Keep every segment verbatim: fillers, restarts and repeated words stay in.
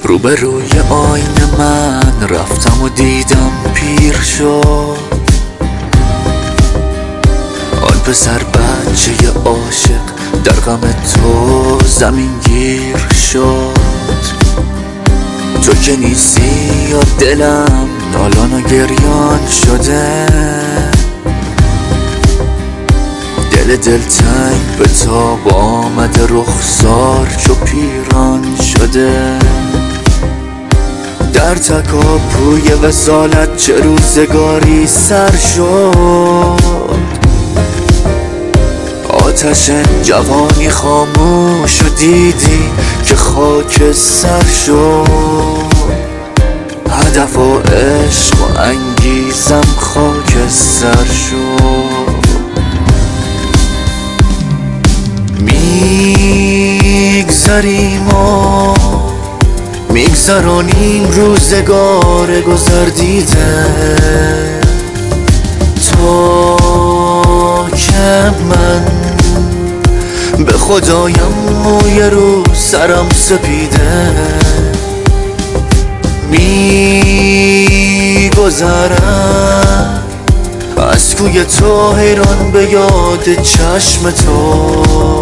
روبروی آینه من رفتم و دیدم پیر شد. آن پسر بچه عاشق در غم تو زمین گیر شد. تو که نیستی یا دلم نالان و گریان شده. دل دلتنگ به تاب آمده، رخسار چو پیران شده. در تکاپوی وصالت چه روزگاری سر شد. آتش جوانی خاموش و دیدی که خاک سر شد. هدف و عشق و انگیزم خاک سر شد. میگذریم و میگذرانیم روزگار گذر دیده، تا که من به خدایم موی رو سرم سپیده. میگذرم از کوی تو حیران به یاد چشم تو.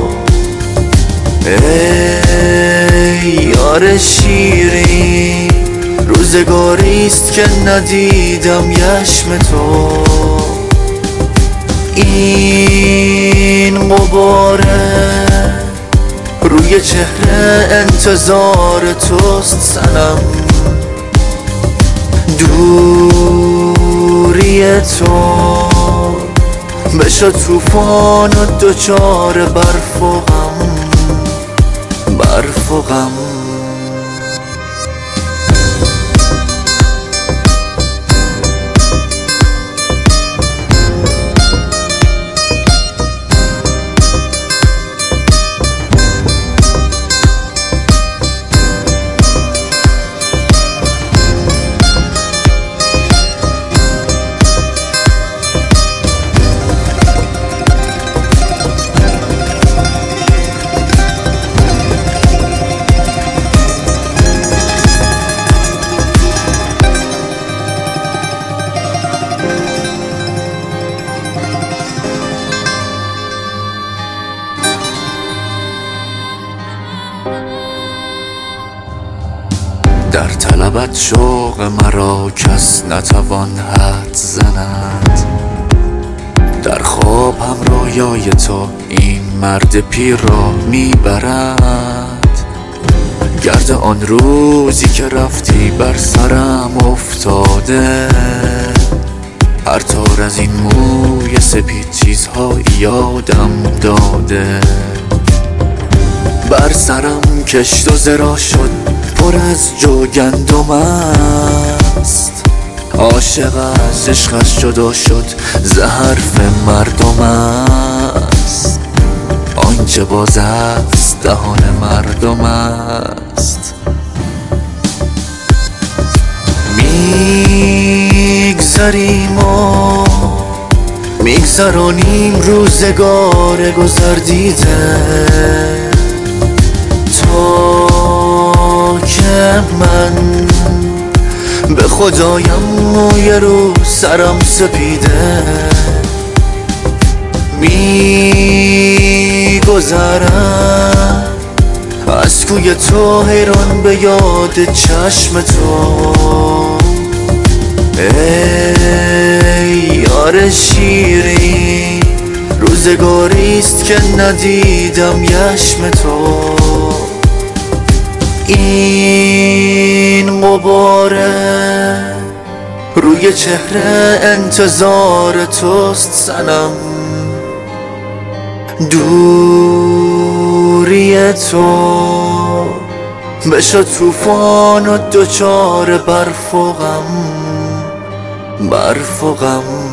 ای یار شیرین، روزگاریست که ندیدم یشم تو. این غباره روی چهره انتظار توست صنم. دوری تو بشد طوفان و دچار برف و غم، برف و غم. در طلبت شوق مرا کس نتوان حد زند. در خواب هم رویای تو این مرد پیر را میبرد. گرد آن روزی که رفتی بر سرم افتاده. هر تار از این موی سپید چیزها یادم داده. بر سرم کشت و زرا شد، پر از جو گندم است. عاشق از عشقش جدا شد، ز حرف مردم است. آنچه باز است دهان مردم است. میگذریم و میگذرانیم روزگار گذر دیده، تا که من به خدایم موی رو سرم سپیده. میگذرم از کوی تو حیران به یاد چشم تو. ای یار شیرین، روزگاریست که ندیدم یشم تو. این غباره روی چهره انتظار توست صنم. دوری تو بشد طوفان و دچار برف و غم، برف و غم.